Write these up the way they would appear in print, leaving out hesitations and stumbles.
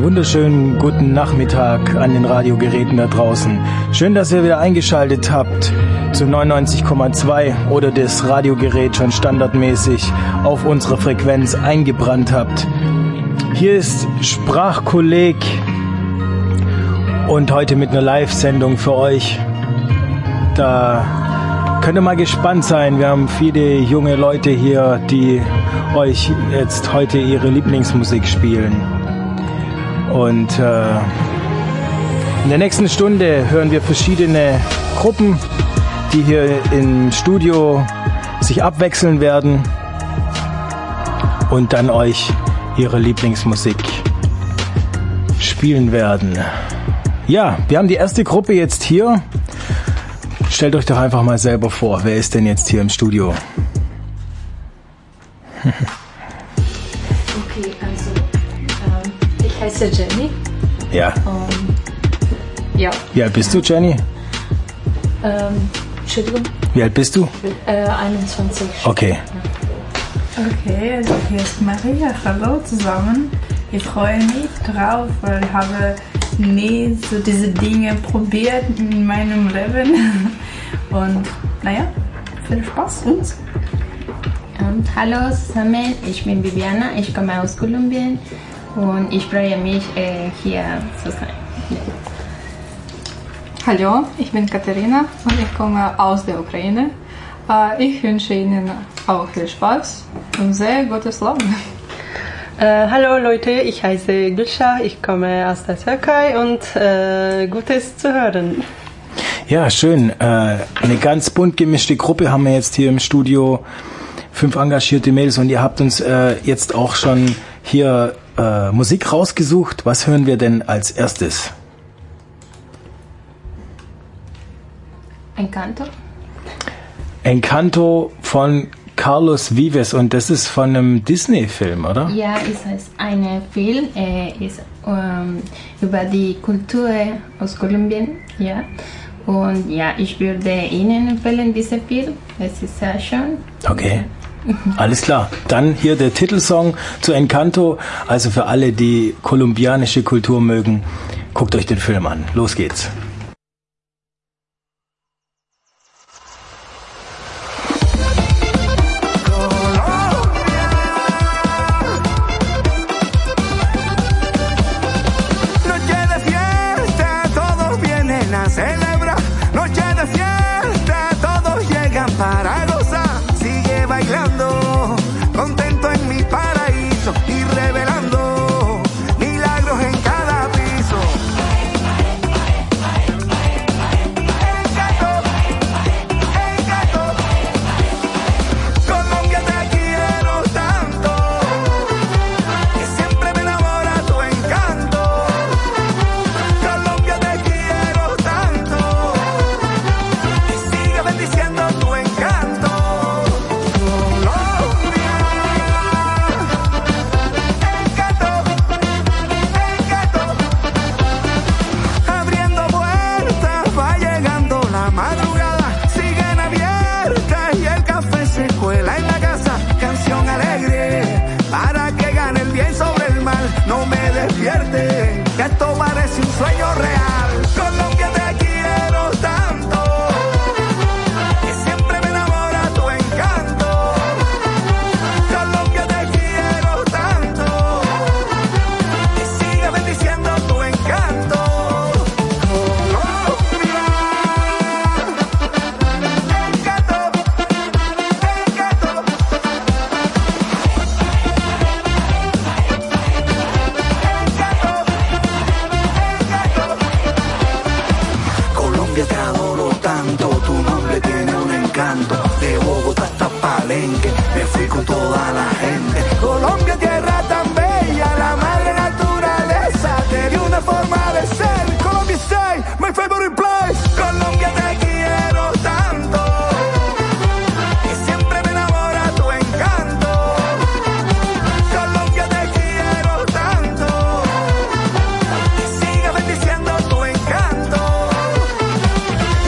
wunderschönen guten Nachmittag an den Radiogeräten da draußen. Schön, dass ihr wieder eingeschaltet habt zu 99,2 oder das Radiogerät schon standardmäßig auf unsere Frequenz eingebrannt habt. Hier ist Sprachkolleg und heute mit einer Live-Sendung für euch. Da könnt ihr mal gespannt sein. Wir haben viele junge Leute hier, die euch jetzt heute ihre Lieblingsmusik spielen. Und in der nächsten Stunde hören wir verschiedene Gruppen, die hier im Studio sich abwechseln werden und dann euch ihre Lieblingsmusik spielen werden. Ja, wir haben die erste Gruppe jetzt hier. Stellt euch doch einfach mal selber vor, wer ist denn jetzt hier im Studio? Okay, also ich heiße Jenny. Ja. Ja. Wie alt bist du, Jenny? Entschuldigung. Wie alt bist du? 21. Okay. Okay, also hier ist Maria. Hallo zusammen. Ich freue mich drauf, weil ich habe nie so diese Dinge probiert in meinem Leben. Und naja, viel Spaß uns. Hallo zusammen, ich bin Viviana, ich komme aus Kolumbien und ich freue mich hier zu sein. Hallo, ich bin Katharina und ich komme aus der Ukraine. Ich wünsche Ihnen auch viel Spaß und sehr gutes Laune. Hallo Leute, ich heiße Gülşah, ich komme aus der Türkei und Gutes zu hören. Ja, schön. Eine ganz bunt gemischte Gruppe haben wir jetzt hier im Studio. 5 engagierte Mädels und ihr habt uns jetzt auch schon hier Musik rausgesucht. Was hören wir denn als erstes? Encanto. Encanto von Carlos Vives und das ist von einem Disney-Film, oder? Ja, es ist ein Film, ist über die Kultur aus Kolumbien, ja. Und ja, ich würde Ihnen empfehlen, diesen Film. Es ist sehr schön. Okay. Alles klar. Dann hier der Titelsong zu Encanto. Also für alle, die kolumbianische Kultur mögen, guckt euch den Film an. Los geht's. Para gozar, sigue bailando, contento en mi paraíso y revelando milagros en cada piso. Encanto, encanto, Colombia te quiero tanto, que siempre me enamora tu encanto. Colombia te quiero tanto, que sigue bendiciendo tu encanto. No me despierte, que esto parece un sueño real. Colombia te quiero tanto, que siempre me enamora tu encanto. Colombia te quiero tanto, que siga bendiciendo tu encanto. Colombia, encanto, encanto. Te adoro tanto, tu nombre tiene un encanto. De Bogotá hasta Palenque, me fui con toda la gente. Colombia, tierra tan bella, la madre naturaleza te dio una forma de ser. Colombia stay, my favorite place. Colombia te quiero tanto, que siempre me enamora tu encanto. Colombia te quiero tanto, que siga bendiciendo tu encanto.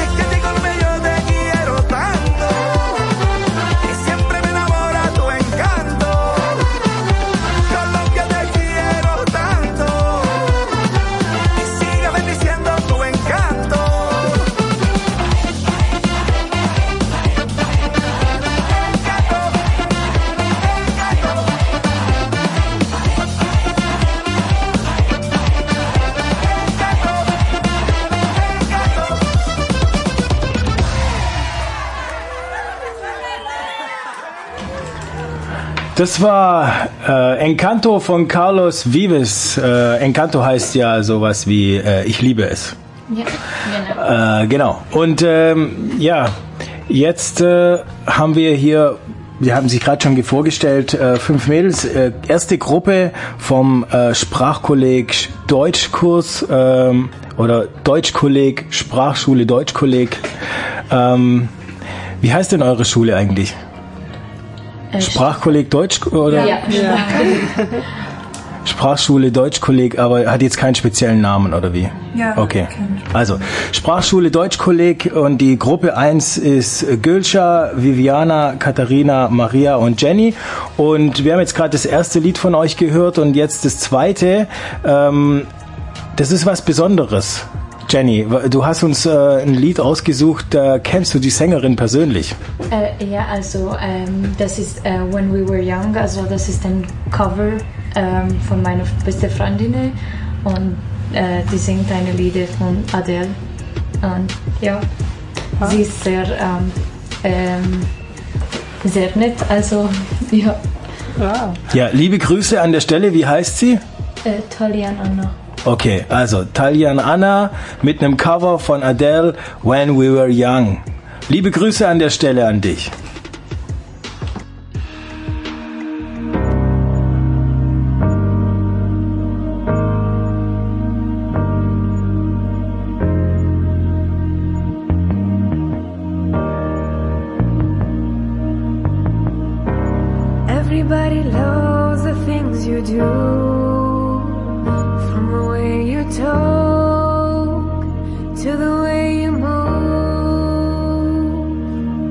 Das war Encanto von Carlos Vives. Encanto heißt ja sowas wie ich liebe es. Ja, genau. Genau. Und ja, jetzt haben wir hier, wir haben sich gerade schon vorgestellt, 5 Mädels, erste Gruppe vom Sprachkolleg Deutschkurs oder Deutschkolleg, Sprachschule Deutschkolleg. Wie heißt denn eure Schule eigentlich? Sprachkolleg Deutsch oder? Ja. Sprachschule Deutschkolleg, aber hat jetzt keinen speziellen Namen oder wie? Ja. Okay. Also Sprachschule Deutschkolleg und die Gruppe 1 ist Gülscha, Viviana, Katharina, Maria und Jenny. Und wir haben jetzt gerade das erste Lied von euch gehört und jetzt das zweite. Das ist was Besonderes. Jenny, du hast uns ein Lied ausgesucht, da kennst du die Sängerin persönlich. Ja, also das ist When We Were Young, also das ist ein Cover von meiner besten Freundin und die singt eine Lieder von Adele und ja, sie ist sehr nett, also ja. Wow. Ja, liebe Grüße an der Stelle, wie heißt sie? Talian Anna. Okay, also Talian Anna mit einem Cover von Adele, When We Were Young. Liebe Grüße an der Stelle an dich. Everybody loves the things you do. From the way you talk to the way you move.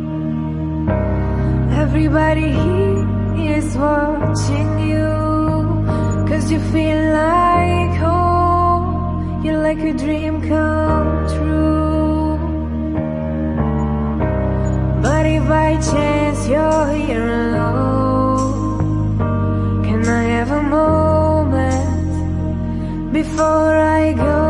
Everybody here is watching you, 'cause you feel like home. You're like a dream come true. But if by chance you're here alone, can I have a moment before I go?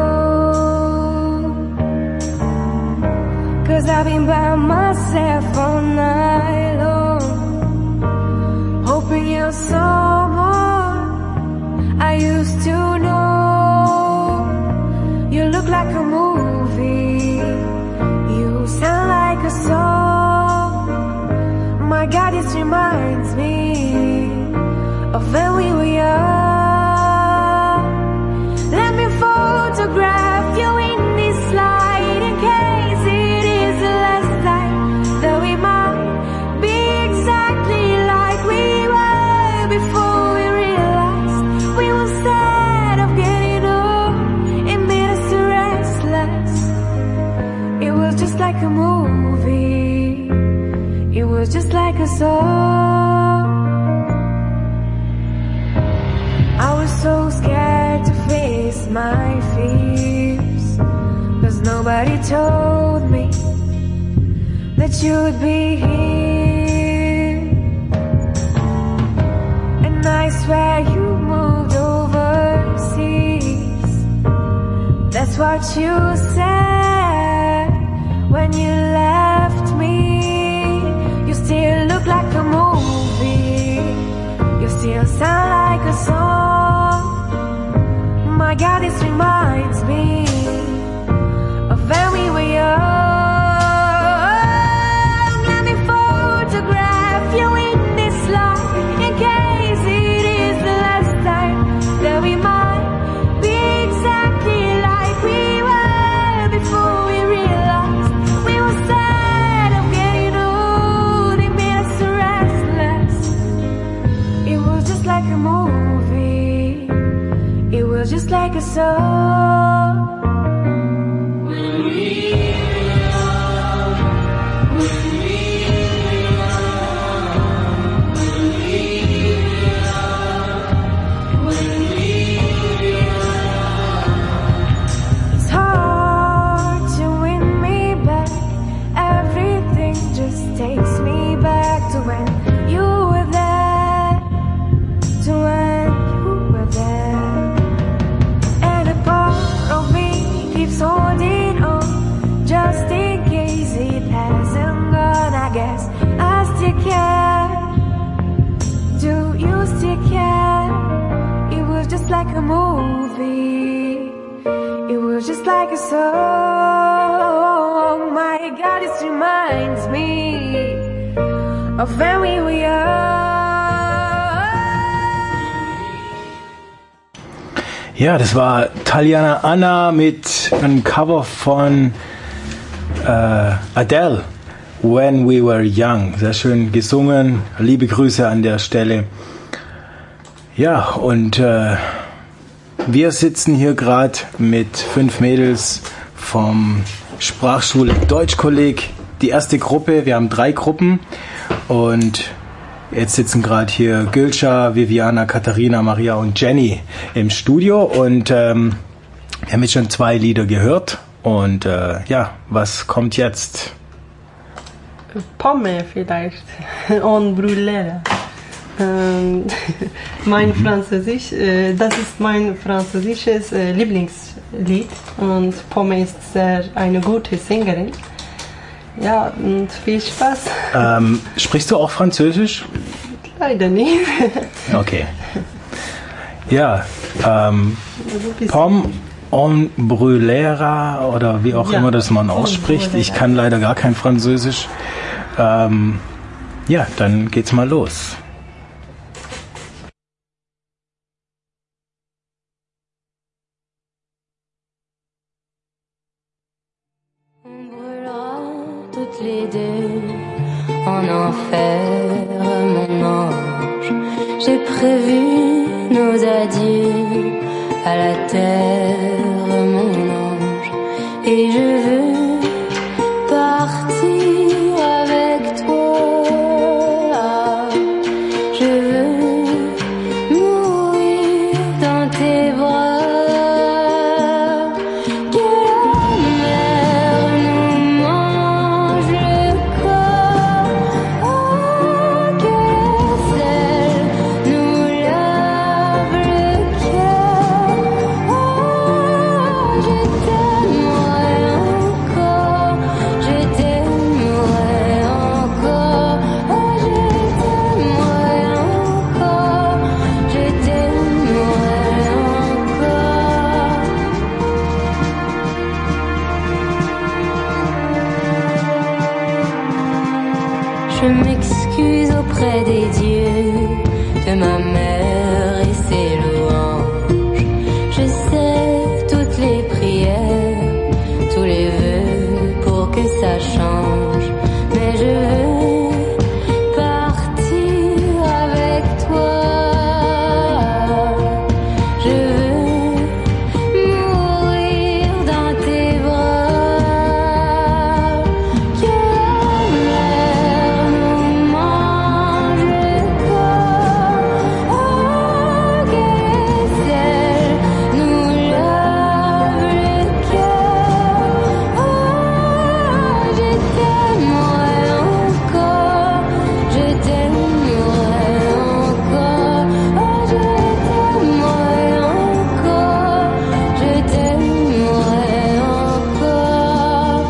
'Cause I've been by myself all night long, hoping you're someone I used to know. You look like a movie, you sound like a song. My God, this reminds me of when we were young. Let me photograph you in this light, in case it is the last time that we might be exactly like we were before we realized we were sad of getting old. It made us restless. It was just like a movie, it was just like a song. I was so scared to face my fears, 'cause nobody told me that you would be here. And I swear you moved overseas. That's what you said when you left me. You still look like a movie, you still sound like a song. My God, this reminds me of when we were young. Let me photograph you in this light, in case it is the last time that we might be exactly like we were before feels just like a song. My God, it reminds me of when we were young. Ja, das war Tatiana Anna mit einem Cover von Adele, When We Were Young. Sehr schön gesungen. Liebe Grüße an der Stelle. Ja, und wir sitzen hier gerade mit 5 Mädels vom Sprachschule Deutschkolleg. Die erste Gruppe, wir haben 3 Gruppen und jetzt sitzen gerade hier Gülşah, Viviana, Katharina, Maria und Jenny im Studio und wir haben jetzt schon 2 Lieder gehört und ja, was kommt jetzt? Pomme vielleicht. En brûlée. Mein Französisch, das ist mein französisches Lieblingslied und Pomme ist eine gute Sängerin. Ja, und viel Spaß. Sprichst du auch Französisch? Leider nicht. Okay. Ja, Pomme en brûlera oder wie auch immer das man ausspricht. Ich kann leider gar kein Französisch. Ja, dann geht's mal los. Les deux en enfer, mon ange. J'ai prévu nos adieux à la terre, mon ange. Et je veux partir avec toi. Je veux mourir dans tes bras. Je m'excuse auprès des dieux de ma mère et ses louanges. Je sais toutes les prières, tous les vœux pour que ça change. Mais je veux partir avec toi. Je veux mourir dans tes bras. Que la mer nous mange le corps. Oh, que le ciel nous lave le cœur. Oh, je t'aimerai encore. Je t'aimerai encore. Oh, je t'aimerai encore. Je t'aimerai encore.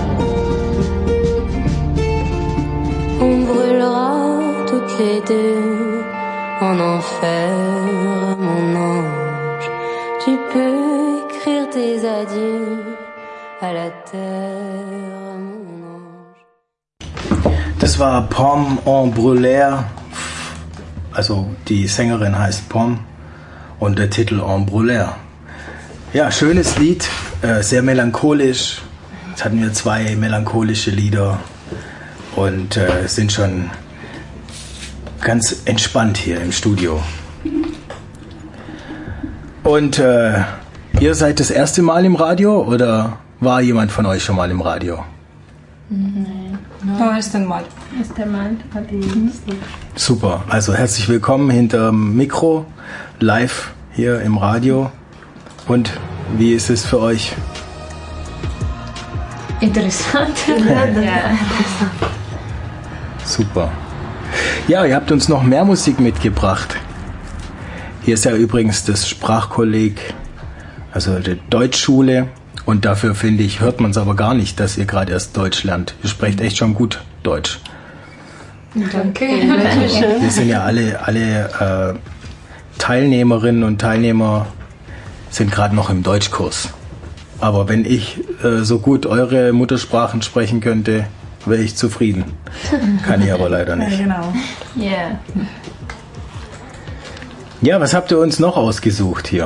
On brûlera toutes les deux en enfer, mon ange. Tu peux écrire tes adieux à la terre, mon ange. Das war Pomme en brûlée, also die Sängerin heißt Pomme und der Titel En brûlée. Ja, schönes Lied, sehr melancholisch. Jetzt hatten wir 2 melancholische Lieder und sind schon ganz entspannt hier im Studio. Und ihr seid das erste Mal im Radio oder war jemand von euch schon mal im Radio? No, erst einmal. Super, also herzlich willkommen hinterm Mikro, live hier im Radio. Und wie ist es für euch? Interessant. Ja. Super. Ja, ihr habt uns noch mehr Musik mitgebracht. Hier ist ja übrigens das Sprachkolleg, also die Deutschschule. Und dafür, finde ich, hört man es aber gar nicht, dass ihr gerade erst Deutsch lernt. Ihr sprecht echt schon gut Deutsch. Danke. Wir sind ja alle Teilnehmerinnen und Teilnehmer sind gerade noch im Deutschkurs. Aber wenn ich so gut eure Muttersprachen sprechen könnte, wäre ich zufrieden. Kann ich aber leider nicht. Ja, genau. Yeah. Ja, was habt ihr uns noch ausgesucht hier?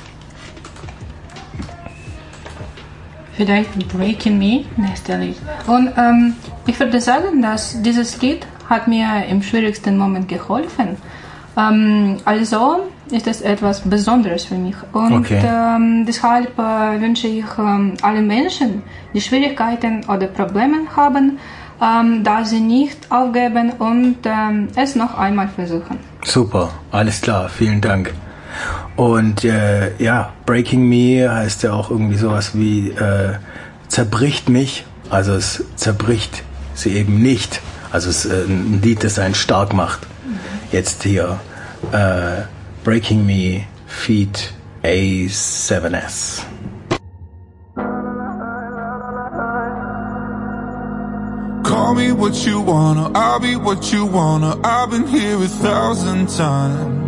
Vielleicht Breaking Me, nächste Lied. Und ich würde sagen, dass dieses Lied hat mir im schwierigsten Moment geholfen. Also ist es etwas Besonderes für mich. Und deshalb wünsche ich allen Menschen, die Schwierigkeiten oder Probleme haben, dass sie nicht aufgeben und es noch einmal versuchen. Super, alles klar, vielen Dank. Und ja, Breaking Me heißt ja auch irgendwie sowas wie zerbricht mich. Also es zerbricht sie eben nicht. Also es ist ein Lied, das einen stark macht. Jetzt hier Breaking Me feat. A7S. Call me what you wanna, I'll be what you wanna. I've been here 1,000 times.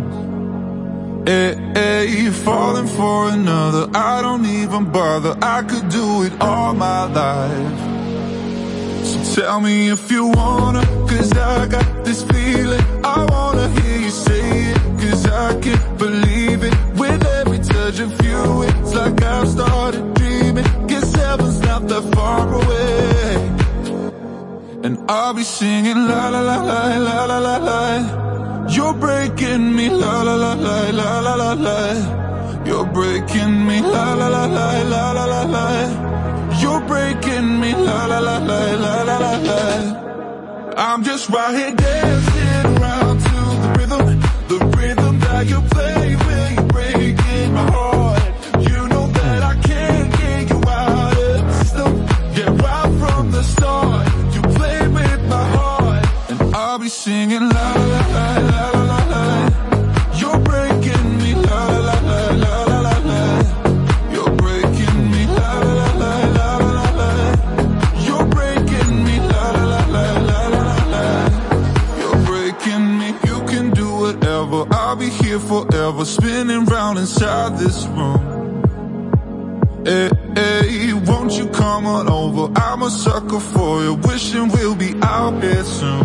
You're falling for another, I don't even bother. I could do it all my life. So tell me if you wanna, cause I got this feeling. I wanna hear you say it, cause I can't believe it. With every touch of you, it's like I've started dreaming. Guess heaven's not that far away. And I'll be singing la la la la la la la la. You're breaking me la la la la la la la la. You're breaking me la la la la la la la la. You're breaking me la la la la la la la la. I'm just right here dancing around to the rhythm that you play when you're breaking my heart. You know that I can't get you out of the system. Yeah, right from the start. I'll be singing la la la la la la la. You're breaking me la la la la la la la. You're breaking me la la la la la la la. You're breaking me la la la la la la la. You're breaking me. You can do whatever. I'll be here forever, spinning round inside this room. Hey, won't you come on over? I'm a sucker for you, wishing we'll be out there soon.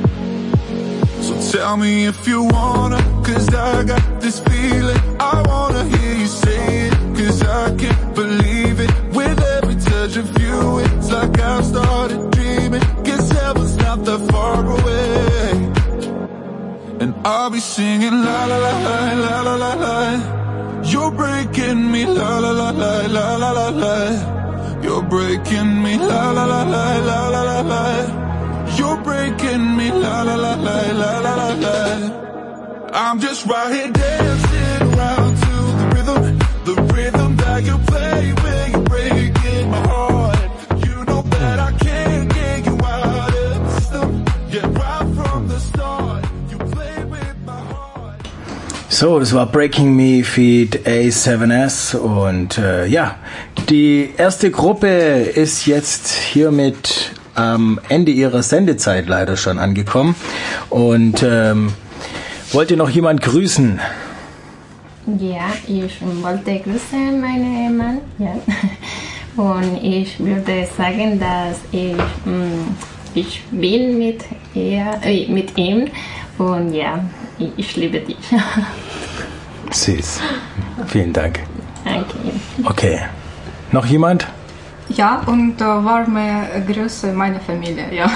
So tell me if you wanna, cause I got this feeling. I wanna hear you say it, cause I can't believe it. With every touch of you, it's like I've started dreaming. Guess heaven's not that far away. And I'll be singing la la la la la la la la. You're breaking me la la la la la la la la. You're breaking me la la la la la la la la. You're breaking me la la la la la la la la. I'm just right here dancing around to the rhythm that you play when you're breaking my heart. You know that I can't get you out of the system. Yeah, right from the start, you play with my heart. So, das war Breaking Me feat. A7S und ja, die erste Gruppe ist jetzt hiermit am Ende ihrer Sendezeit leider schon angekommen. Und wollt ihr noch jemand grüßen? Ja, ich wollte grüßen meinen Mann. Ja. Und ich würde sagen, dass ich will mit ihm. Und ja, ich liebe dich. Süß. Vielen Dank. Danke. Okay. Noch jemand? Ja, und warme Grüße meiner Familie, ja.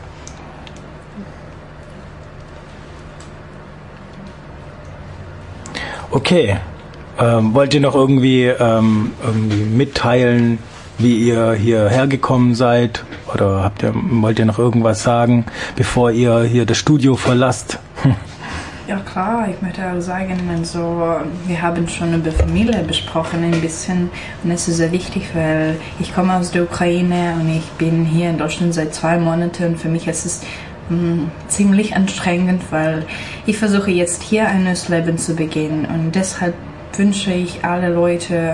Okay. Wollt ihr noch irgendwie mitteilen, wie ihr hierher gekommen seid? Oder wollt ihr noch irgendwas sagen, bevor ihr hier das Studio verlasst? Ja klar, ich möchte auch sagen, also, wir haben schon über Familie besprochen ein bisschen und es ist sehr wichtig, weil ich komme aus der Ukraine und ich bin hier in Deutschland seit 2 Monaten und für mich ist es ziemlich anstrengend, weil ich versuche jetzt hier ein neues Leben zu beginnen und deshalb wünsche ich alle Leute,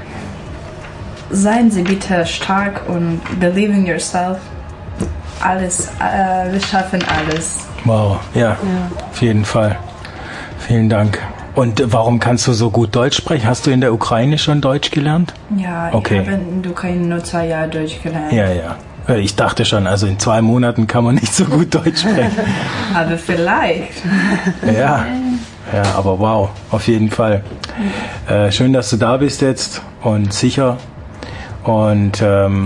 seien Sie bitte stark und believe in yourself. Alles, wir schaffen alles. Wow, ja, auf jeden Fall. Vielen Dank. Und warum kannst du so gut Deutsch sprechen? Hast du in der Ukraine schon Deutsch gelernt? Ja, okay. Ich habe in der Ukraine nur 2 Jahre Deutsch gelernt. Ja. Ich dachte schon, also in 2 Monaten kann man nicht so gut Deutsch sprechen. Aber vielleicht. Ja, aber wow, auf jeden Fall. Schön, dass du da bist jetzt und sicher. Und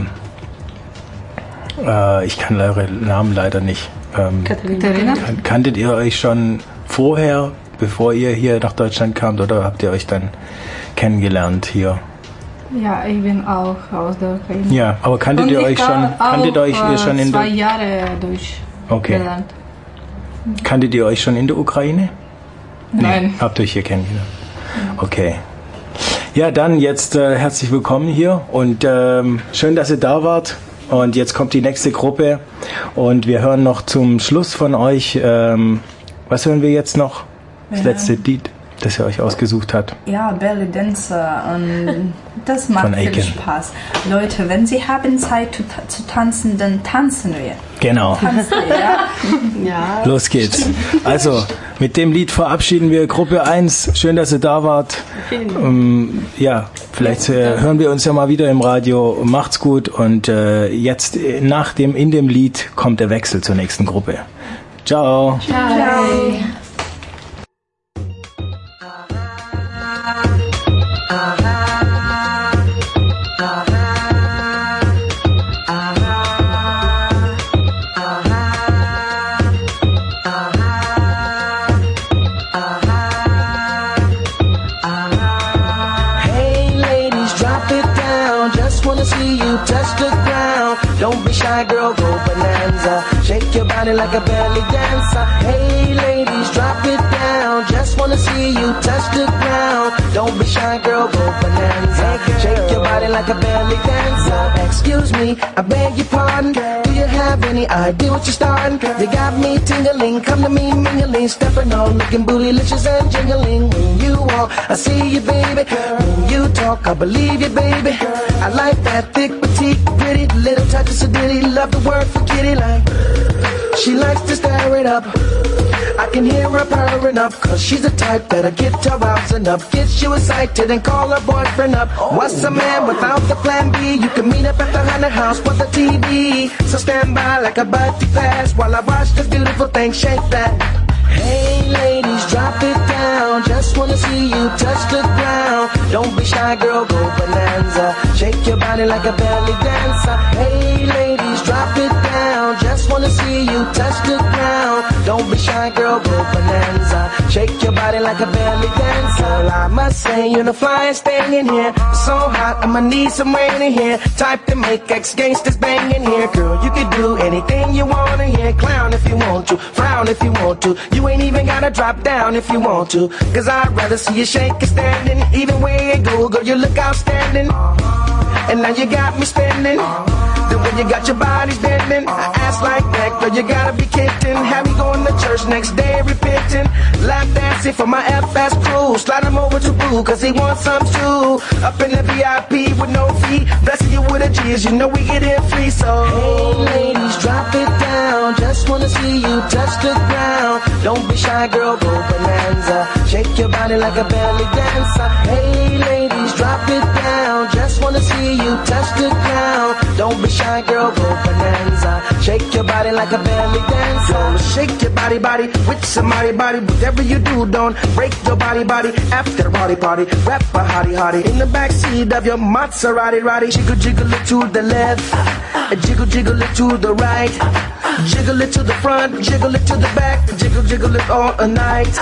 ich kann eure Namen leider nicht. Katharina? Kanntet ihr euch schon vorher, bevor ihr hier nach Deutschland kamt, oder habt ihr euch dann kennengelernt hier? Ja, ich bin auch aus der Ukraine. Ja, aber kanntet ihr euch schon in 2 Jahre Deutsch gelernt. Kanntet ihr euch schon in der Ukraine? Nein. Nee, habt ihr euch hier kennengelernt? Okay. Ja, dann jetzt herzlich willkommen hier und schön, dass ihr da wart. Und jetzt kommt die nächste Gruppe und wir hören noch zum Schluss von euch, was hören wir jetzt noch? Das letzte Lied, das ihr euch ausgesucht habt. Ja, Belly Dancer und das macht viel Spaß. Leute, wenn Sie haben Zeit zu tanzen, dann tanzen wir. Genau. Tanzen wir, ja? Ja. Los geht's. Also, mit dem Lied verabschieden wir Gruppe 1. Schön, dass ihr da wart. Ja, vielleicht hören wir uns ja mal wieder im Radio. Macht's gut und jetzt in dem Lied kommt der Wechsel zur nächsten Gruppe. Ciao. Ciao. Don't be shy, girl, go bonanza. Shake your body like a belly dancer. Hey, ladies, drop it down. Just wanna see you touch the ground. Don't be shy, girl, go bonanza. Shake your body like a belly dancer. Excuse me, I beg your pardon. Do you have any idea what you're starting? You got me tingling, come to me mingling, stepping on, looking bootylicious and jingling. When you walk, I see you, baby. When you talk, I believe you, baby. I like that thick, petite, pretty, little touches of ditty. Love the word for kitty, like she likes to stir it up. I can hear her purring up, cause she's the type that'll get her rousing up, gets you excited and call her boyfriend up. What's a man without the plan B? You can meet up at the Hunter House with the TV. So stand by like a birthday class while I watch this beautiful thing shake that. Hey ladies, drop it down. Just wanna see you touch the ground. Don't be shy, girl, go bonanza. Shake your body like a belly dancer. Hey ladies, drop it down. Just wanna see you touch the ground. Don't be shy, girl, go bonanza. Shake your body like a belly dancer. Well, I must say you're the flyest thing in here. So hot, I'ma need some rain in here. Type to make ex-gangsters bang in here. Girl, you can do anything you wanna hear. Clown if you want to, frown if you want to. You ain't even gotta drop down if you want to. Cause I'd rather see you shake it standing. Even where you go, girl, you look outstanding. And now you got me spending. The way you got your body bending, ass like that, girl, you gotta be kicked in. Have me going to church next day repenting. Lap dancing for my FS crew. Slide him over to Boo, cause he wants some too. Up in the VIP with no fee. Blessing you with a G's, you know we get in free. So, hey ladies, drop it down. Just wanna see you touch the ground. Don't be shy, girl, go bonanza. Shake your body like a belly dancer. Hey ladies, drop it down. Just wanna see you touch the ground. Don't be shy, girl, go bonanza. Shake your body like a belly dancer. Shake your body, body with somebody, body. Whatever you do, don't break your body, body. After the party, rap a hottie, hottie. In the backseat of your Maserati, roddy. Jiggle, jiggle it to the left. Jiggle, jiggle it to the right. Jiggle it to the front, jiggle it to the back. Jiggle, jiggle it all night.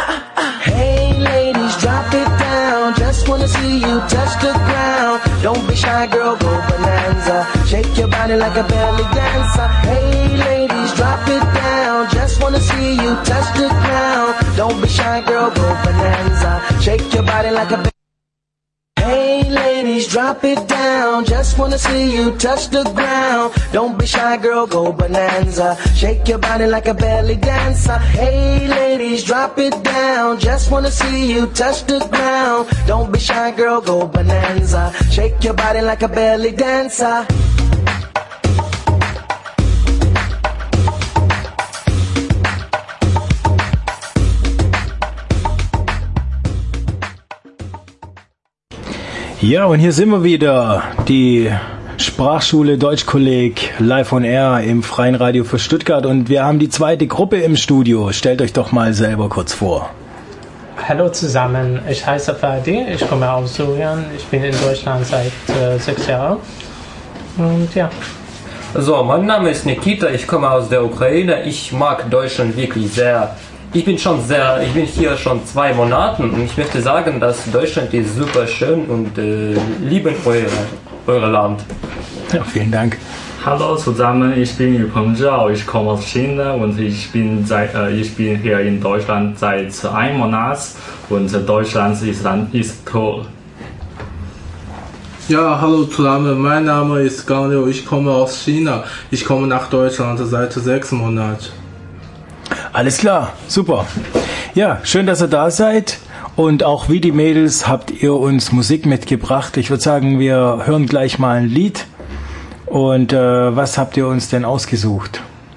Hey ladies, drop it down. Just wanna see you touch the ground. Don't be shy, girl, go bonanza. Shake your body like a belly dancer. Hey ladies, drop it down. Just wanna see you touch the ground. Don't be shy, girl, go bonanza. Shake your body like a belly. Hey ladies, drop it down. Just wanna see you touch the ground. Don't be shy, girl, go bonanza. Shake your body like a belly dancer. Hey ladies, drop it down. Just wanna see you touch the ground. Don't be shy, girl, go bonanza. Shake your body like a belly dancer. Ja, und hier sind wir wieder, die Sprachschule Deutschkolleg live on air im Freien Radio für Stuttgart, und wir haben die zweite Gruppe im Studio. Stellt euch doch mal selber kurz vor. Hallo zusammen, ich heiße Fadi, ich komme aus Syrien, ich bin in Deutschland seit 6 Jahren und ja. So, mein Name ist Nikita, ich komme aus der Ukraine, ich mag Deutschland wirklich sehr. Ich bin hier schon 2 Monate und ich möchte sagen, dass Deutschland ist super schön und lieben euer Land. Ja, vielen Dank. Hallo zusammen, ich bin Yupeng Zhao, ich komme aus China und ich bin hier in Deutschland seit 1 Monat und Deutschland ist toll. Ja, hallo zusammen, mein Name ist Gang Liu, ich komme aus China, ich komme nach Deutschland seit 6 Monaten. Alles klar, super. Ja, schön, dass ihr da seid, und auch wie die Mädels habt ihr uns Musik mitgebracht. Ich würde sagen, wir hören gleich mal ein Lied. Und was habt ihr uns denn ausgesucht?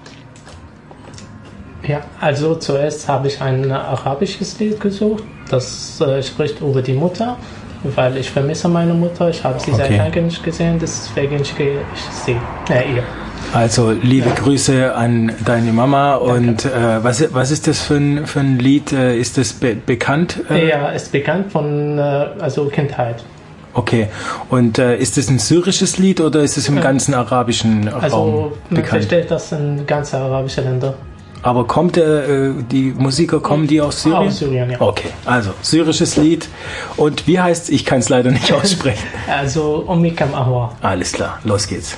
Ja, also zuerst habe ich ein arabisches Lied gesucht, das spricht über die Mutter, weil ich vermisse meine Mutter, ich habe sie seit lange nicht gesehen, deswegen schicke ich sie ihr. Also liebe Grüße an deine Mama. Und was ist das für ein Lied? Ist das bekannt? Ja, ist bekannt von Kindheit. Okay, und ist es ein syrisches Lied oder ist es im ganzen arabischen Raum bekannt? Man versteht das in ganz arabischen Ländern. Aber die Musiker, kommen die aus Syrien? Aus Syrien, ja. Okay, also syrisches Lied. Und wie heißt es? Ich kann es leider nicht aussprechen. Also Ummi Kam Ahwa. Alles klar, los geht's.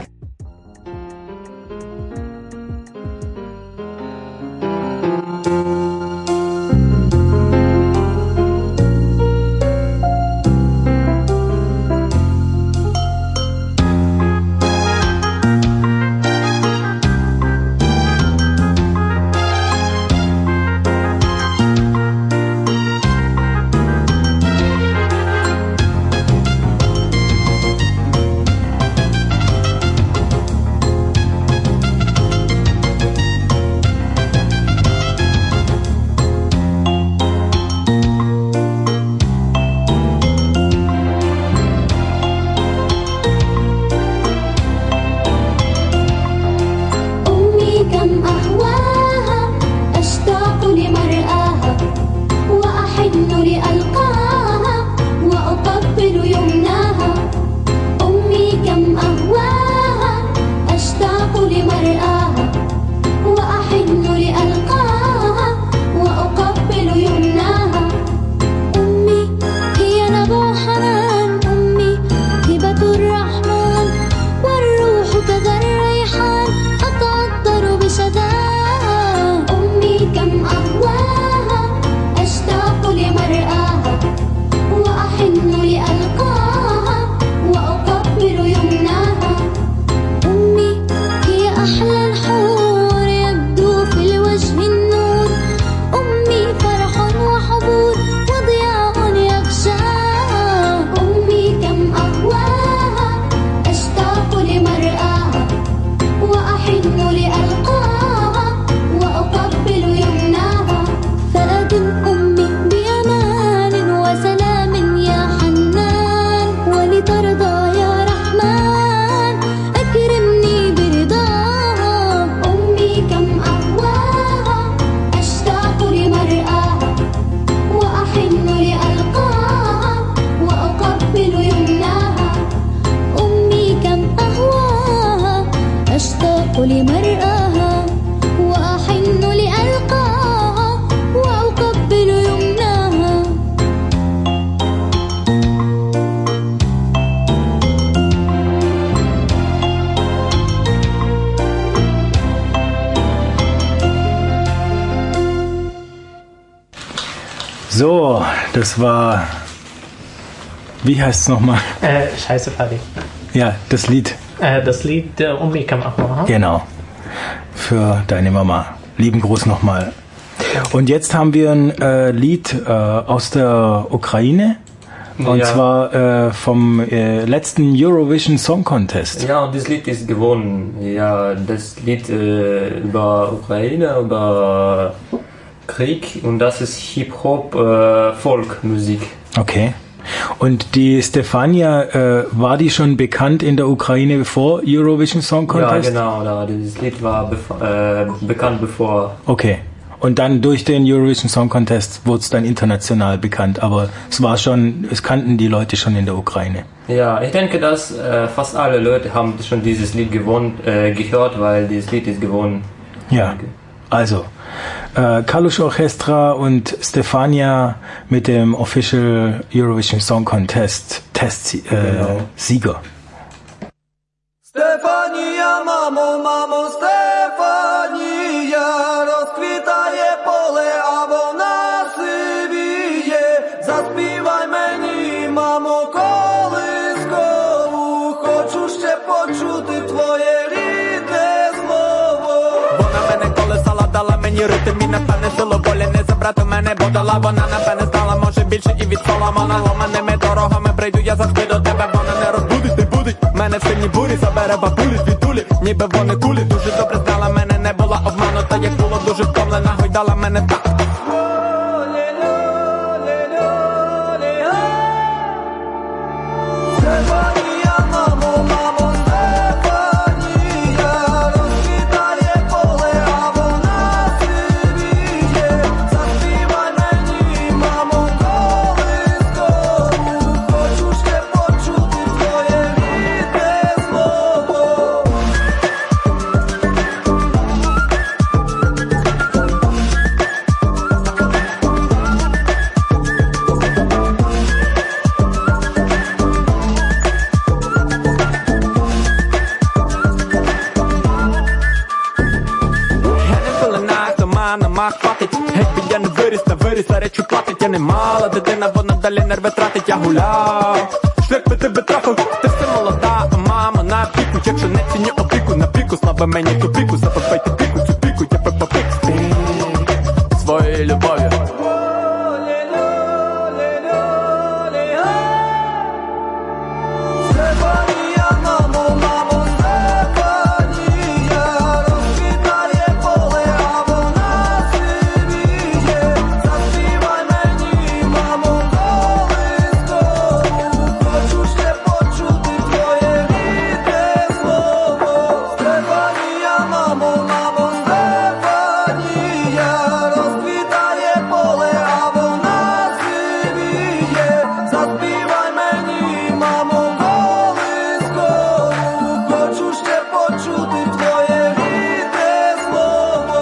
So, das war... Wie heißt es nochmal? Ich heiße Fadi. Ja, das Lied. Das Lied Ummi Kam Ahwa. Genau. Für deine Mama. Lieben Gruß nochmal. Und jetzt haben wir ein Lied aus der Ukraine. Und zwar vom letzten Eurovision Song Contest. Ja, und das Lied ist gewonnen. Ja, das Lied über Ukraine, über Krieg, und das ist Hip-Hop Folkmusik. Okay. Und die Stefania, war die schon bekannt in der Ukraine vor Eurovision Song Contest? Ja, genau. Dieses Lied war bekannt bevor. Okay. Und dann durch den Eurovision Song Contest wurde es dann international bekannt. Aber es kannten die Leute schon in der Ukraine. Ja, ich denke, dass fast alle Leute haben schon dieses Lied gehört, weil dieses Lied ist gewonnen. Ja, also Kalush Orchestra und Stefania mit dem Official Eurovision Song Contest Sieger. Stefania, mamo, Stefania, rozkwitaje pole, a вона сивіє. Заспівай мені, мамо, колискову, хочу ще почути твоє рідне слово. Вона мене колесала, дала мені ритм і напевне силу волі не забрати мене бодала. Вона напевне знала, може більше і від Соломона. Ломаними дорогами прийду я завжди до тебе, вона не розбудить, не будить. Мене в сильній бурі забере бабулі звідулі, ніби вони кулі. Дуже добре знала мене, не була обманута, як було дуже втомлена, гойдала мене так. Стефанія, мамо, Стефанія, розквітає поле, а вона сивіє. Заспівай мені, мамо, колискову, хочу ще почути твоє рідне слово. Мах хватить, якби я не виріс, а речу платить. Я не мала дитина, вона далі нерви тратить, я гуляв. Шлях би тебе трафив, ти все молода, а мама на піку. Якщо не ціню опіку, на піку, слава мені ту піку. Забивайте піку, цю піку, я попик своєю любов'ю. Стефанія, мамо, Стефанія, розквітає поле, а вона сивіє. Заспівай мені, мамо, колискову, хочу ще почути твоє рідне слово. Стефанія, мамо, Стефанія, розквітає поле, а вона сивіє. Заспівай мені, мамо, колискову, хочу ще почути твоє рідне слово.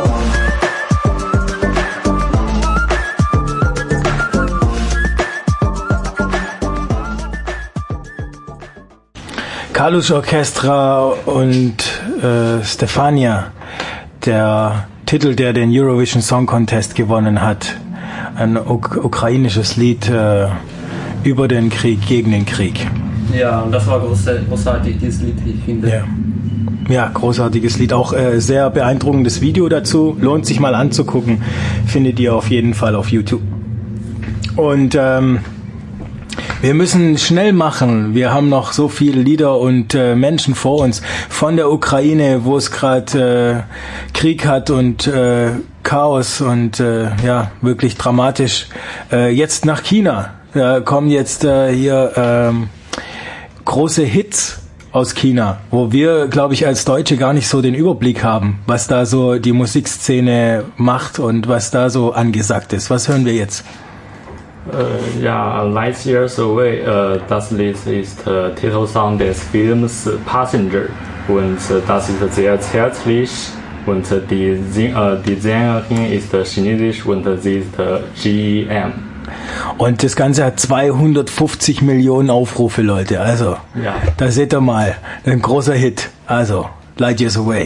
Kalush Orchestra und Stefania, der Titel, der den Eurovision Song Contest gewonnen hat. Ein ukrainisches Lied über den Krieg, gegen den Krieg. Ja, und das war großartig, dieses Lied, ich finde. Ja. Ja, großartiges Lied. Auch sehr beeindruckendes Video dazu. Lohnt sich mal anzugucken. Findet ihr auf jeden Fall auf YouTube. Und wir müssen schnell machen. Wir haben noch so viele Lieder und Menschen vor uns von der Ukraine, wo es gerade Krieg hat und Chaos und ja, wirklich dramatisch. Jetzt nach China. Da kommen jetzt hier große Hits aus China, wo wir, glaube ich, als Deutsche gar nicht so den Überblick haben, was da so die Musikszene macht und was da so angesagt ist. Was hören wir jetzt? Ja, Light Years Away, das Lied ist Titelsong des Films Passenger und das ist sehr herzlich und die Sängerin ist chinesisch und sie ist GM. Und das Ganze hat 250 Millionen Aufrufe, Leute. Also, ja. Da seht ihr mal, ein großer Hit. Also, Light Years Away.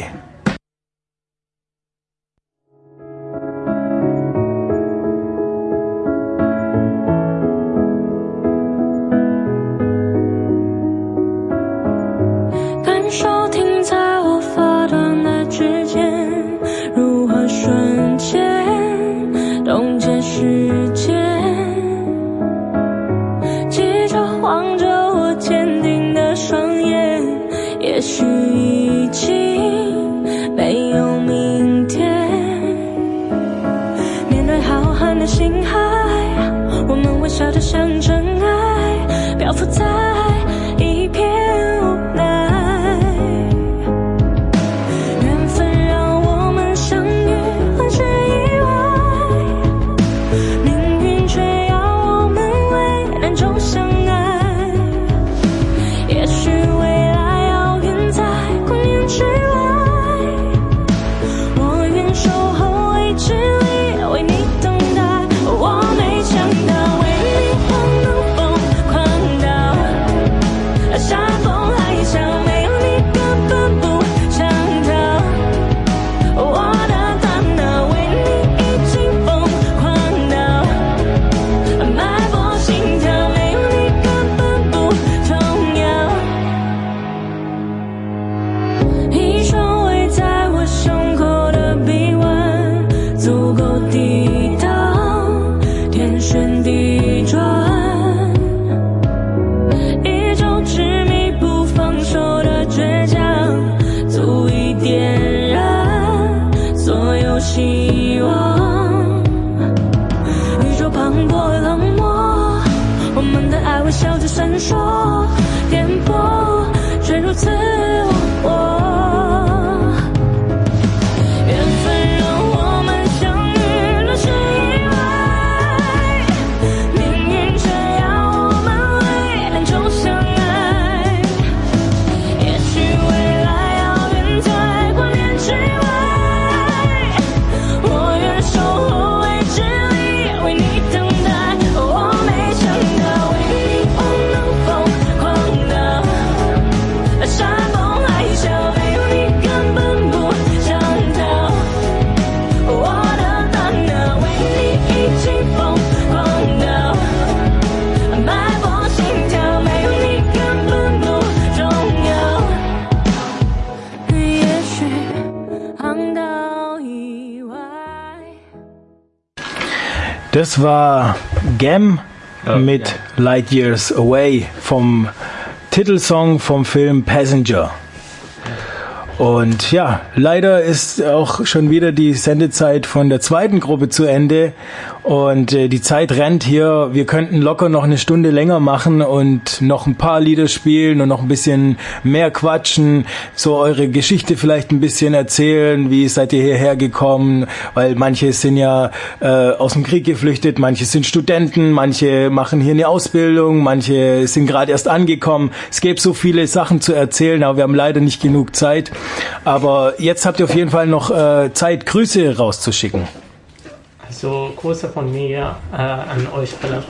Das war Gem mit Light Years Away vom Titelsong vom Film Passenger. Und ja, leider ist auch schon wieder die Sendezeit von der zweiten Gruppe zu Ende und die Zeit rennt hier. Wir könnten locker noch eine Stunde länger machen und noch ein paar Lieder spielen und noch ein bisschen mehr quatschen, so eure Geschichte vielleicht ein bisschen erzählen, wie seid ihr hierher gekommen, weil manche sind ja aus dem Krieg geflüchtet, manche sind Studenten, manche machen hier eine Ausbildung, manche sind gerade erst angekommen. Es gäbe so viele Sachen zu erzählen, aber wir haben leider nicht genug Zeit. Aber jetzt habt ihr auf jeden Fall noch Zeit, Grüße rauszuschicken. Also Grüße von mir an euch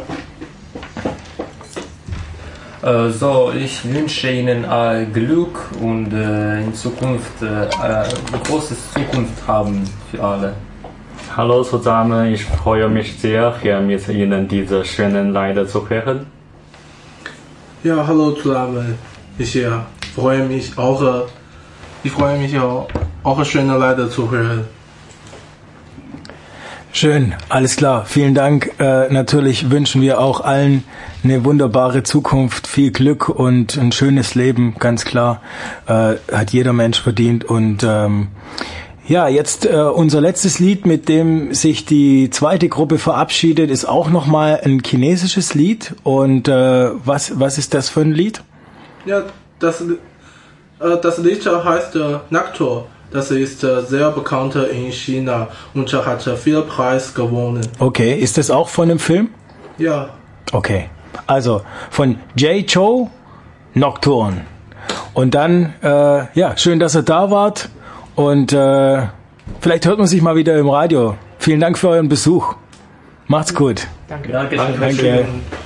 alle. Ich wünsche Ihnen Glück und in Zukunft eine große Zukunft haben für alle. Hallo zusammen, ich freue mich sehr, hier mit Ihnen diese schönen Lieder zu hören. Ja, hallo zusammen, ich freue mich auch. Ich freue mich auch schöne Lieder zu hören. Schön, alles klar. Vielen Dank. Natürlich wünschen wir auch allen eine wunderbare Zukunft, viel Glück und ein schönes Leben, ganz klar. Hat jeder Mensch verdient. Und jetzt unser letztes Lied, mit dem sich die zweite Gruppe verabschiedet, ist auch nochmal ein chinesisches Lied. Und was ist das für ein Lied? Ja, das Lied heißt Naktor. Das ist sehr bekannt in China und hat viel Preis gewonnen. Okay, ist das auch von dem Film? Ja. Okay, also von Jay Chou, Nocturne. Und dann, schön, dass ihr da wart und vielleicht hört man sich mal wieder im Radio. Vielen Dank für euren Besuch. Macht's gut. Danke. Danke.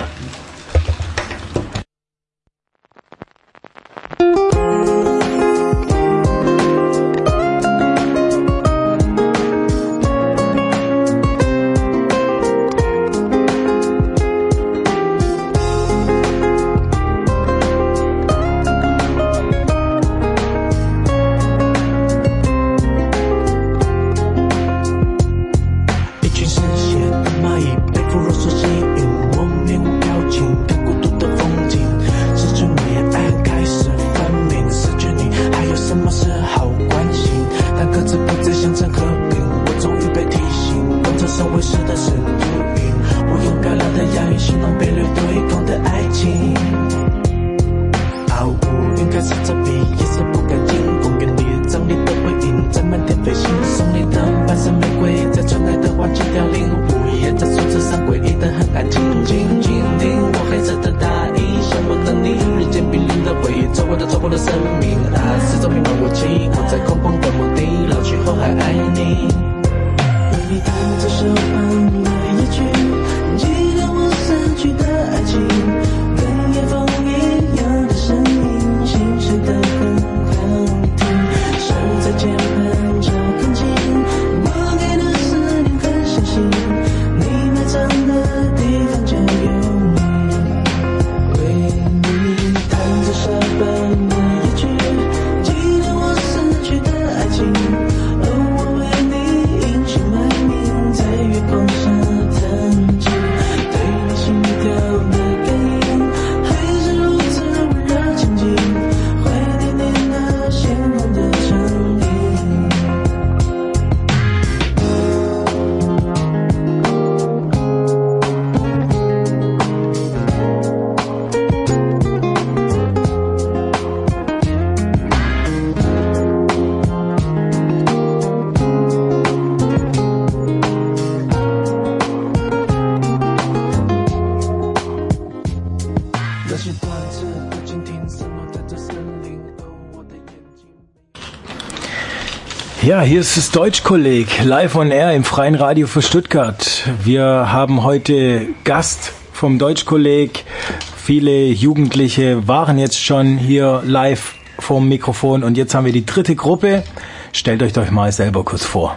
Ja, hier ist das Deutschkolleg, live on air im Freien Radio für Stuttgart. Wir haben heute Gast vom Deutschkolleg. Viele Jugendliche waren jetzt schon hier live vorm Mikrofon und jetzt haben wir die dritte Gruppe. Stellt euch doch mal selber kurz vor.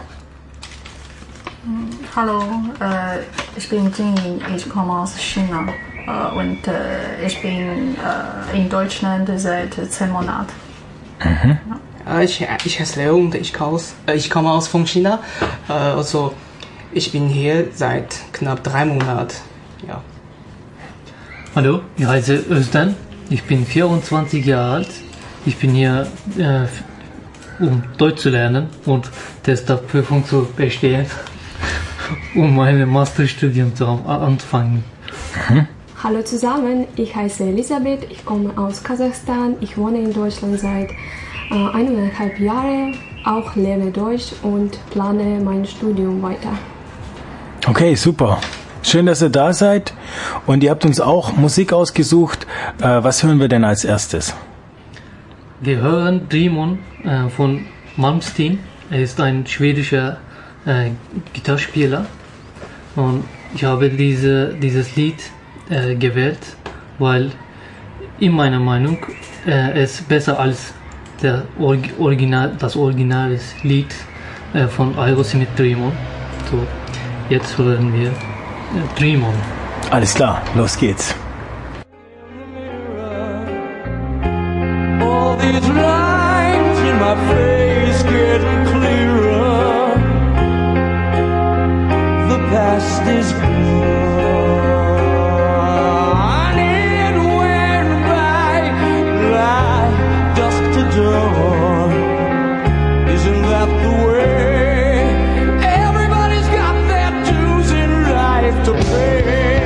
Hallo, ich bin Jing, ich komme aus China und ich bin in Deutschland seit 10 Monaten. Mhm. Ich heiße Leo und ich komme aus von China. Ich bin hier seit knapp 3 Monaten. Ja. Hallo, ich heiße Özden. Ich bin 24 Jahre alt. Ich bin hier, um Deutsch zu lernen und Testprüfung zu bestehen, um mein Masterstudium anzufangen. Hallo zusammen, ich heiße Elisabeth, ich komme aus Kasachstan, ich wohne in Deutschland seit 1,5 Jahren, auch lerne Deutsch und plane mein Studium weiter. Okay, super. Schön, dass ihr da seid und ihr habt uns auch Musik ausgesucht. Was hören wir denn als erstes? Wir hören Dream On von Malmsteen. Er ist ein schwedischer Gitarrespieler und ich habe dieses Lied gewählt, weil in meiner Meinung es besser als das originale Lied von Aerosmith Dream On. So, jetzt hören wir Dream On. Alles klar, los geht's. All these lines in my face getting clearer. The past is gone. It went by like dusk to dawn. Isn't that the way? Everybody's got their dues in life to pay.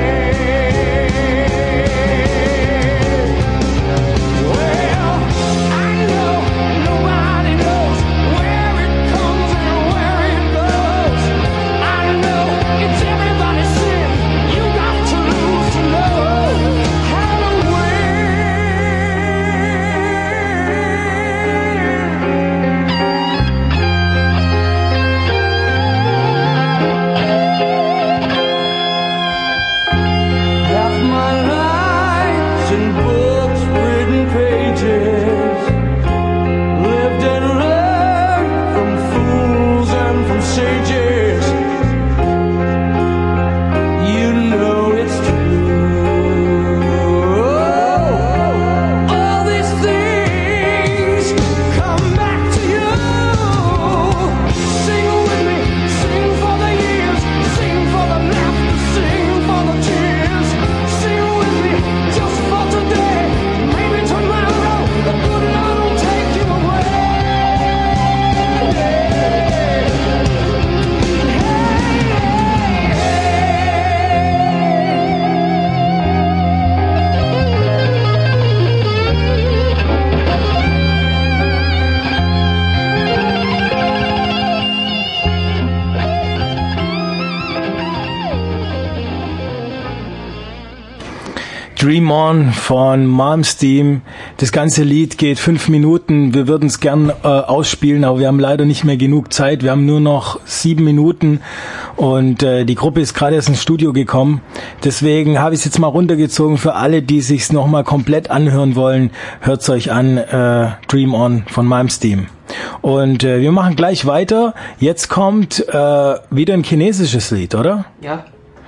Dream On von Malmsteen. Das ganze Lied geht 5 Minuten. Wir würden es gern ausspielen, aber wir haben leider nicht mehr genug Zeit. Wir haben nur noch 7 Minuten und die Gruppe ist gerade erst ins Studio gekommen. Deswegen habe ich es jetzt mal runtergezogen für alle, die sich's nochmal komplett anhören wollen. Hört's euch an, Dream On von Malmsteen. Und wir machen gleich weiter. Jetzt kommt wieder ein chinesisches Lied, oder? Ja.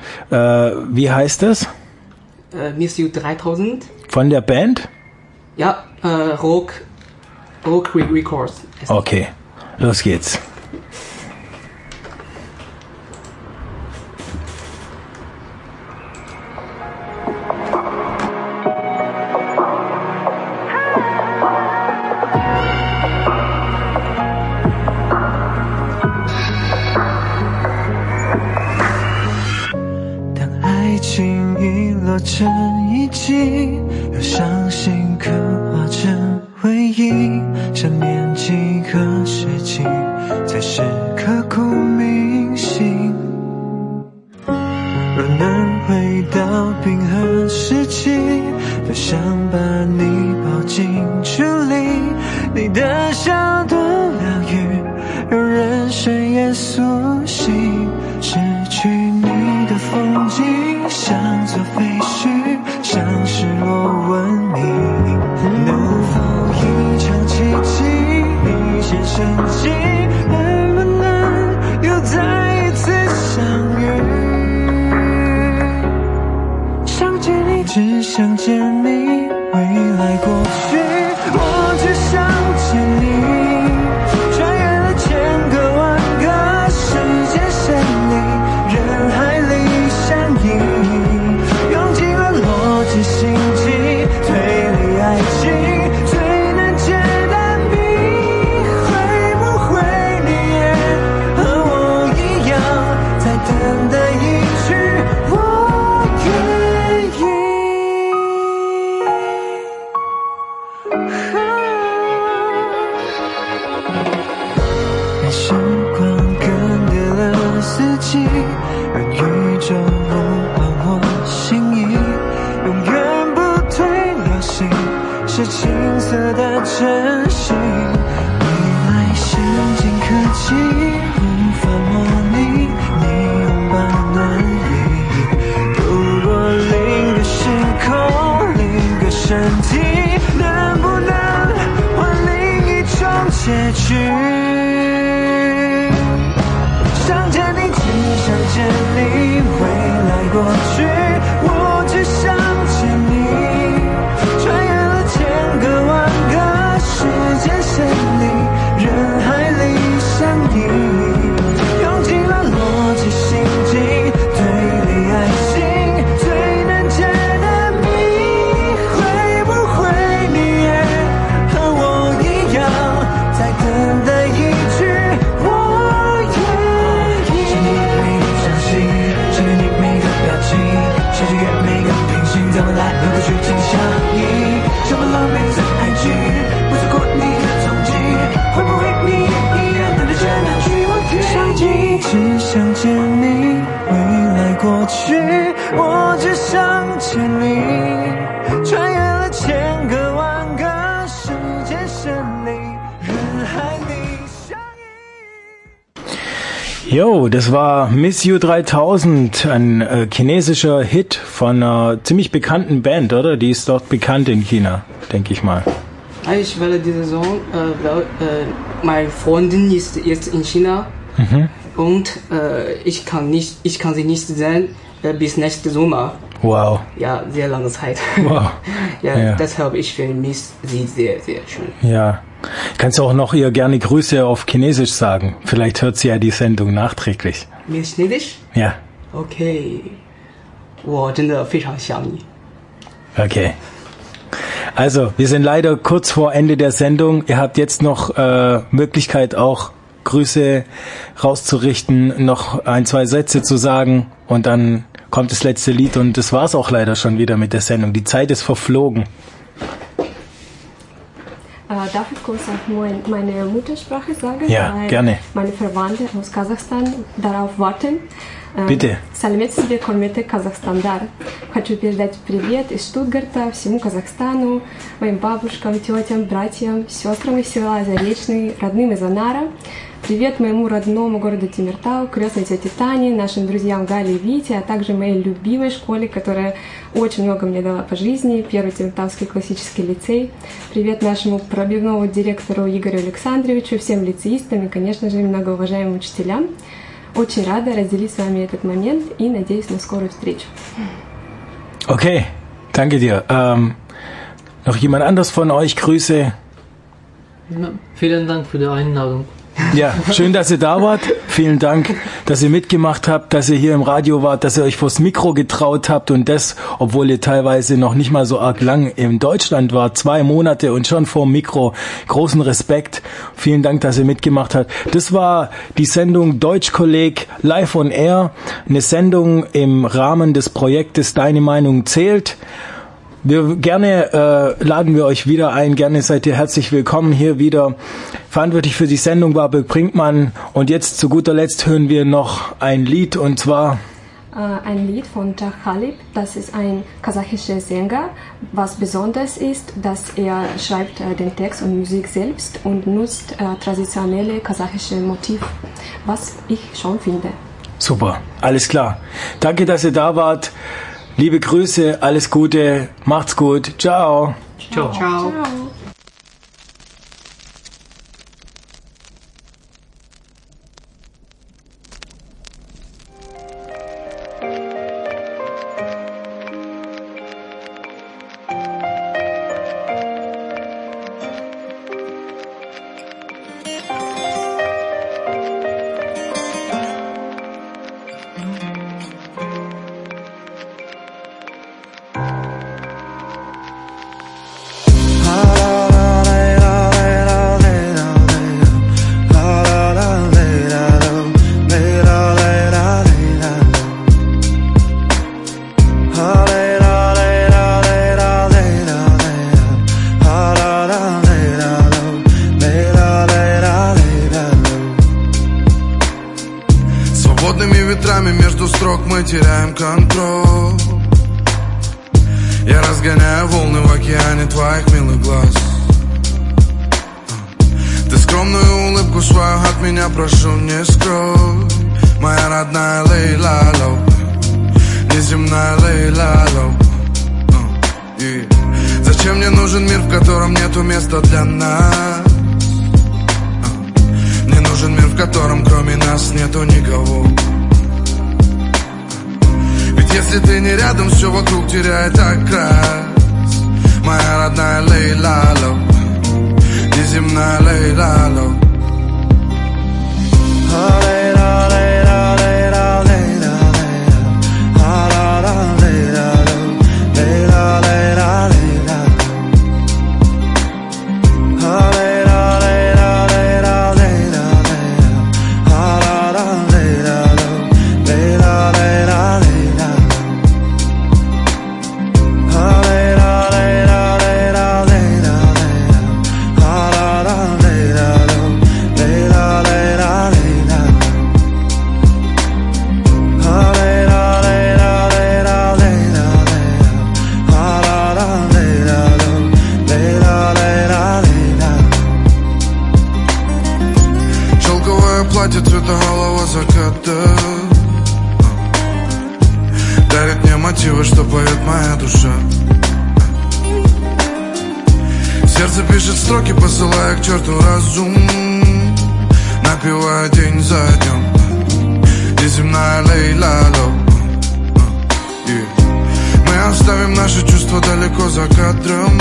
Wie heißt es? Miss You 3000. Von der Band? Ja, Rock Records. Okay, los geht's. 落成遗迹，由伤心刻画成回忆，想念几个世纪，才是刻骨铭心。若能回到冰河时期，多想把你抱进处理，你的笑多疗愈，让人深夜苏醒。失去你的风景，像座废墟，像失落文明。能否一场奇迹，一线生机，能不能又再一次相遇？想见你，只想见你，未来过去，我只想见你。穿越了千个万个时间线里， 时光更迭了四季，让宇宙呼唤我心意，永远不退流行，是青涩的真心。未来先进科技无法模拟你拥抱暖意，如果另个时空另个身体，能不能换另一种结局？想见你，只想见你，未来过去，我只想见你，穿越了千个万个时间线里，人海里相依，用尽了逻辑心境，对立爱情最难解的谜，会不会你也和我一样，在等待一句我愿意？想你每个相信，想念你每个表情，想穿越每个平行，怎么来能够去尽相依？什么狼狈在爱情，不错过你的踪迹，会不会你也一样等待着那句我愿意？只想见你，未来过去，我只想见你，穿越了千个万个时间线里，人海里相依。 Yo, das war Miss You 3000, ein chinesischer Hit von einer ziemlich bekannten Band, oder? Die ist dort bekannt in China, denke ich mal. Ich wähle diesen Song, weil meine Freundin ist jetzt in China und ich kann sie nicht sehen bis nächsten Sommer. Wow. Ja, sehr lange Zeit. Wow. Ja, deshalb ich vermisse sie sehr, sehr schön. Ja. Kannst du auch noch ihr gerne Grüße auf Chinesisch sagen? Vielleicht hört sie ja die Sendung nachträglich. Mit Chinesisch? Ja. Okay. 我真的非常想你. Okay. Also, wir sind leider kurz vor Ende der Sendung. Ihr habt jetzt noch Möglichkeit, auch Grüße rauszurichten, noch 1, 2 Sätze zu sagen und dann kommt das letzte Lied und das war's auch leider schon wieder mit der Sendung. Die Zeit ist verflogen. Darf ich kurz auch meine Muttersprache sagen? Ja, gerne. Meine Verwandten aus Kasachstan darauf warten. Bitte. Саламет себе, Кормете, Казахстандар. Хочу передать привет из Штутгарта всему Казахстану, моим бабушкам, тетям, братьям, сестрам из села Заречный, родным из Анара. Привет моему родному городу Тимиртау, крестной тете Тане, нашим друзьям Гале и Вите, а также моей любимой школе, которая очень много мне дала по жизни, Первый Тимиртауский классический лицей. Привет нашему пробивному директору Игорю Александровичу, всем лицеистам и, конечно же, многоуважаемым учителям. Очень рада разделить с вами этот момент и надеюсь на скорую встречу. Okay, danke dir. Noch jemand anders von euch Grüße? Ja, vielen Dank für die Einladung. Ja, schön, dass ihr da wart. Vielen Dank, dass ihr mitgemacht habt, dass ihr hier im Radio wart, dass ihr euch vors Mikro getraut habt und das, obwohl ihr teilweise noch nicht mal so arg lang in Deutschland wart, 2 Monate und schon vorm Mikro. Großen Respekt. Vielen Dank, dass ihr mitgemacht habt. Das war die Sendung Deutschkolleg Live on Air. Eine Sendung im Rahmen des Projektes Deine Meinung zählt. Laden wir euch wieder ein, gerne seid ihr herzlich willkommen hier wieder. Verantwortlich für die Sendung war Birk Brinkmann und jetzt zu guter Letzt hören wir noch ein Lied und zwar ein Lied von Jah Khalib, das ist ein kasachischer Sänger. Was besonders ist, dass er schreibt den Text und Musik selbst und nutzt traditionelle kasachische Motive, was ich schon finde. Super, alles klar. Danke, dass ihr da wart. Liebe Grüße, alles Gute, macht's gut, ciao. Ciao. Ciao. I холодными ветрами между строк мы теряем контроль. Я разгоняю волны в океане твоих милых глаз. Ты скромную улыбку свою от меня прошу не скрой. Моя родная Лейла Лоу, неземная Лейла Лоу. Зачем мне нужен мир, в котором нету места для нас? Мне нужен мир, в котором кроме нас нету никого. Ведь если ты не рядом, все вокруг теряет окрас. Моя родная Лейла Лоу, неземная Лейла Лоу. Лейла, Лейла, Лейла, Лейла, Лейла, Лейла, Лейла, Лейла, Лейла. Цветоголова заката дарит мне мотивы, что поет моя душа. Сердце пишет строки, посылая к черту разум, напевая день за днем. Неземная Лейла Лоу. Мы оставим наши чувства далеко за кадром.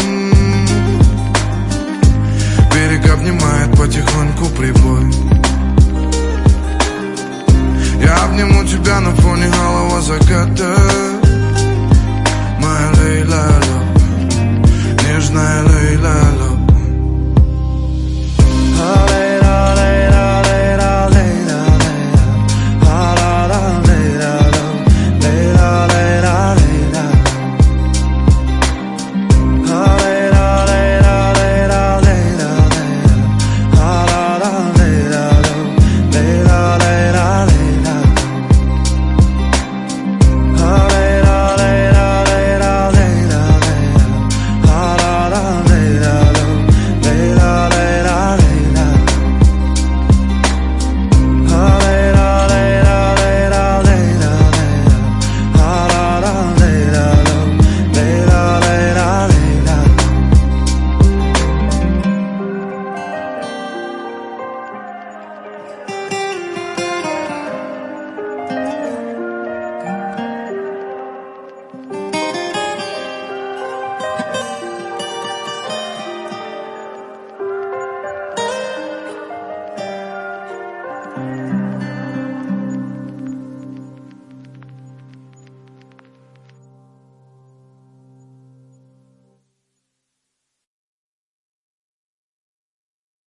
Берег обнимает потихоньку прибой. Я обниму тебя на фоне голого заката. Моя Лейла Лоу, нежная Лейла